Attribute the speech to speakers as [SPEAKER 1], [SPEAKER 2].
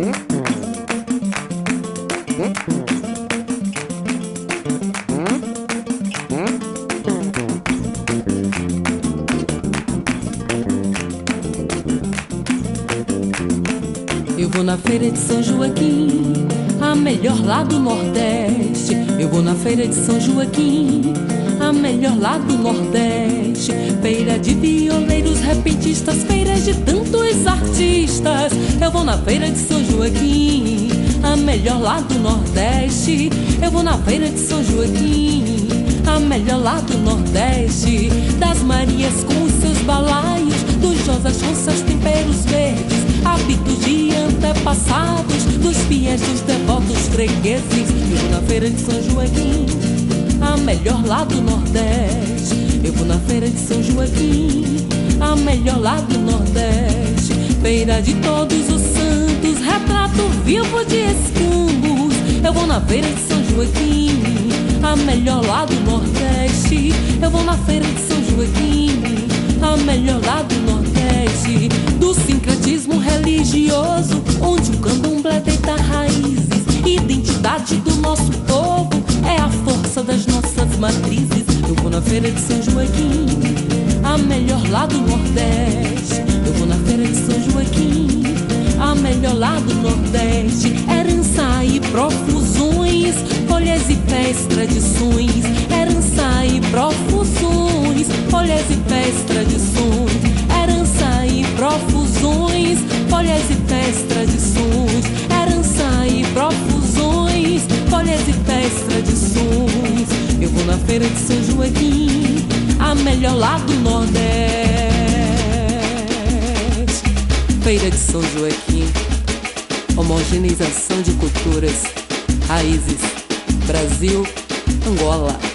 [SPEAKER 1] Eu vou na feira de São Joaquim, a melhor lá do Nordeste. Eu vou na feira de São Joaquim, a melhor lá do Nordeste. Feira de violeiros, repentistas, feira de tantos artistas. Eu vou na feira de São Joaquim, a melhor lá do Nordeste. Eu vou na feira de São Joaquim, a melhor lá do Nordeste. Das Marias com os seus balaios, dos Josas com seus temperos verdes, hábitos de antepassados, dos fiéis, dos devotos fregueses. Eu vou na feira de São Joaquim, a melhor lá do Nordeste. Eu vou na feira de São Joaquim, a melhor lá do Nordeste. Feira de todos os santos, retrato vivo de escambos. Eu vou na feira de São Joaquim, a melhor lá do Nordeste. Eu vou na feira de São Joaquim, a melhor lá do Nordeste. Do sincretismo religioso, onde o candomblé deita raízes. Identidade do nosso povo é a força das nossas matrizes. Eu vou na feira de São Joaquim, a melhor lá do Nordeste. Eu vou na feira de São Joaquim, a melhor lá do Nordeste. Herança e profusões, folhas e pés, tradições. Herança e profusões, folhas e pés, tradições. Herança e profusões, folhas e pés, tradições. Herança e profusões, folhas e pés, tradições. Eu vou na feira de São Joaquim, a melhor lá do Nordeste. Feira de São Joaquim, homogeneização de culturas, raízes, Brasil, Angola.